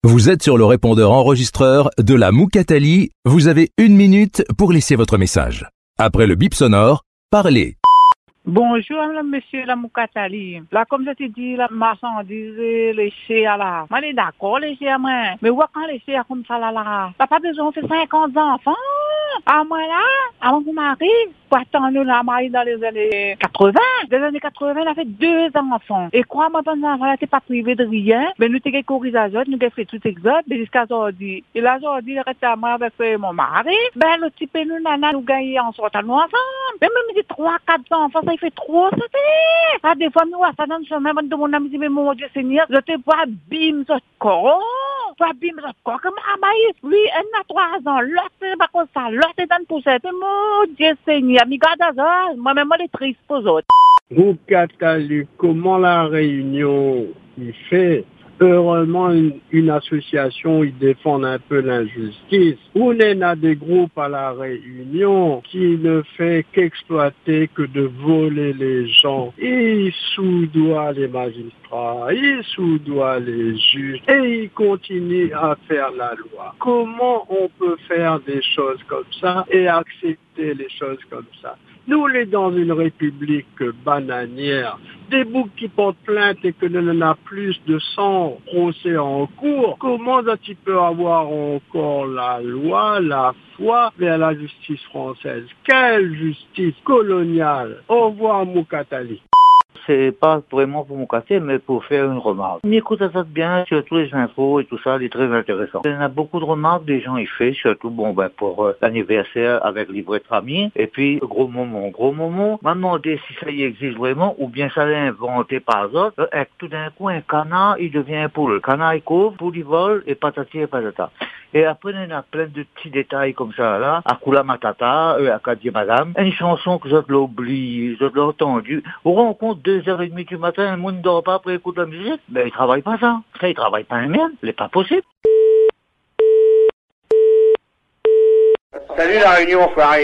Vous êtes sur le répondeur enregistreur de la Moukatali. Vous avez 1 minute pour laisser votre message. Après le bip sonore, parlez. Bonjour, monsieur la Moukatali. Là, comme je t'ai dit, la marchandise, les chers là. Moi, je suis d'accord, les chers, moi. Mais ouais, quand les chers comme ça, là, t'as pas besoin de faire 50 enfants. À moi, là, avant que vous mariez, pour attendre la mariée dans les années 80. Dans les années 80, elle a fait 2 enfants. Et crois-moi, pendant enfants, là, t'es pas privé de rien. Mais nous, t'es corrigé à nous, t'es fait tout exode, mais jusqu'à aujourd'hui. Et là, aujourd'hui, il reste à moi avec mon mari. Ben, le type, nous, nana, nous gagnons en sortant nous ensemble. Mais même, 3, 4 enfants, ça, il fait trop, ça, c'est. Ah, des fois, nous, ça donne sur même de mon ami dit, mais mon Dieu Seigneur, je te vois bim, ce corps. Toi, bim, ce corps, comme Amaïs. Lui, elle a 3 ans. L'autre, c'est pas comme ça. L'autre, c'est dans une poussette. Mon Dieu Seigneur, mi garde à ça. Moi-même, moi, les triste pour eux autres. Moukatali, comment la Réunion il fait? Heureusement, une association, ils défendent un peu l'injustice. On a des groupes à la Réunion qui ne fait qu'exploiter, que de voler les gens. Ils soudoient les magistrats, ils soudoient les juges et ils continuent à faire la loi. Comment on peut faire des choses comme ça et accepter les choses comme ça? Nous, on est dans une république bananière. Des boucs qui portent plainte et que l'on a plus de 100 procès en cours. Comment tu peux avoir encore la loi, la foi vers la justice française? Quelle justice coloniale? Au revoir, Moukatali. C'est pas vraiment pour mon quartier, mais pour faire une remarque. On écoute ça bien, surtout les infos et tout ça, c'est très intéressant. Il y en a beaucoup de remarques, des gens y font, surtout pour l'anniversaire avec livret de famille. Et puis, gros moment, m'a demandé si ça y existe vraiment, ou bien ça l'est inventé par d'autres. Et tout d'un coup, un canard, il devient un poule. Le canard, il couvre, poule, il vole, et patati et patata. Et après, il y a plein de petits détails comme ça, là. Akula Matata, à Kadi Madame. Une chanson que je l'ai oubliée, je l'ai entendue. On rencontre 2h30 du matin, le monde ne dort pas après écouter la musique. Ben, il travaille pas ça. Ça, il travaille pas un merde. C'est pas possible. Salut la Réunion, enfoiré.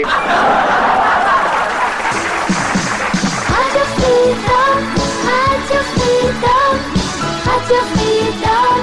Radio Freedom, Radio Freedom, Radio Freedom.